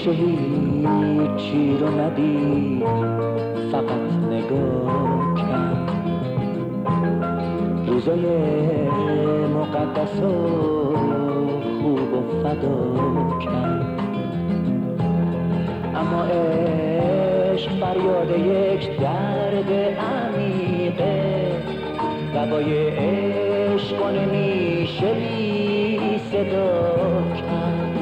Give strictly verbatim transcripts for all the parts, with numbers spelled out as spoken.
میشه هیچی رو ندید، فقط نگاه کرد. روزای مقدس و خوب و فدا کرد. اما عشق فریاد یک درد عمیقه، دوای عشق و نمیشه بی صدا کرد.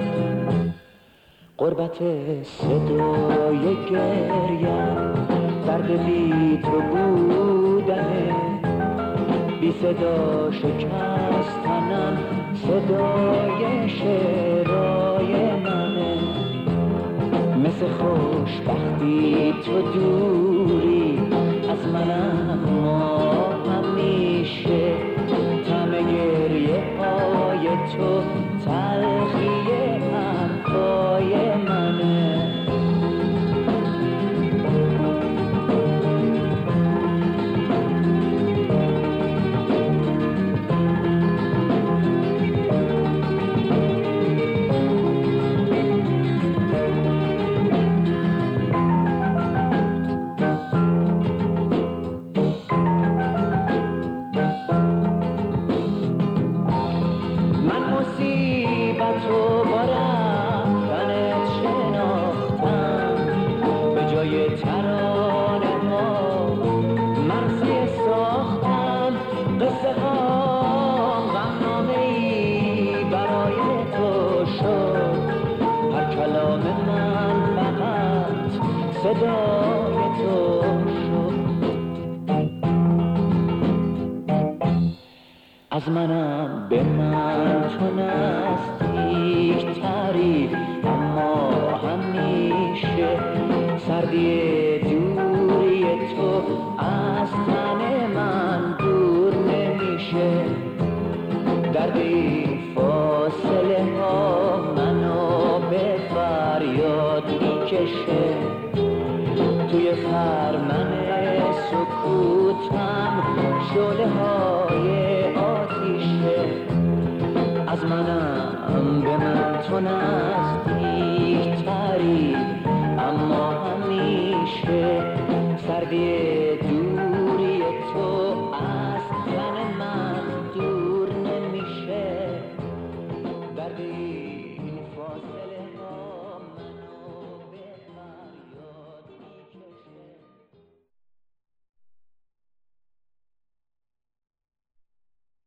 قربت صدای گریم، درد بی تو بودنه، بی صدا شکستنم صدای شعرهای منه. مثل خوشبختی تو دوری از منم، ما همیشه طعم گریه های تو تلخی حرفای منه. تو با رفتنت شناختم، به جای ترانه ها مرثیه ساختم. قصه ها غمنامه ای برای تو شد، هر کلام من فقط صدای تو شد. از منم به من تو نزدیک تری، اما همیشه سردی دوری تو از تن من دور نمیشه. درد این فاصله ها منو به فریاد میکشه. توی خرمن سکوتم شعله های آتیشه. از منم به من تو نزدیک تری، اما همیشه سردی